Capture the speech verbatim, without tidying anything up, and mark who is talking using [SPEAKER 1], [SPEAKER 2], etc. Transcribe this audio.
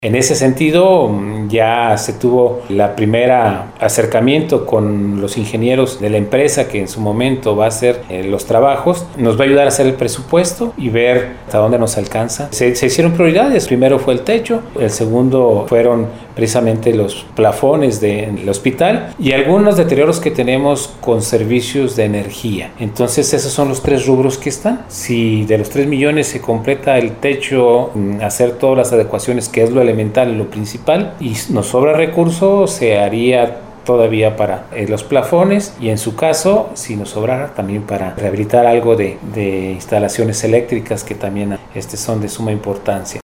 [SPEAKER 1] En ese sentido, ya se tuvo la primera acercamiento con los ingenieros de la empresa que en su momento va a hacer eh, los trabajos. Nos va a ayudar a hacer el presupuesto y ver hasta dónde nos alcanza. Se, se hicieron prioridades. Primero fue el techo, el segundo fueron precisamente los plafones del hospital y algunos deterioros que tenemos con servicios de energía. Entonces esos son los tres rubros que están. Si de los tres millones se completa el techo, hacer todas las adecuaciones, que es lo elemental, lo principal, y nos sobra recurso, se haría todavía para eh, los plafones, y en su caso, si nos sobrara, también para rehabilitar algo de, de instalaciones eléctricas que también este, son de suma importancia.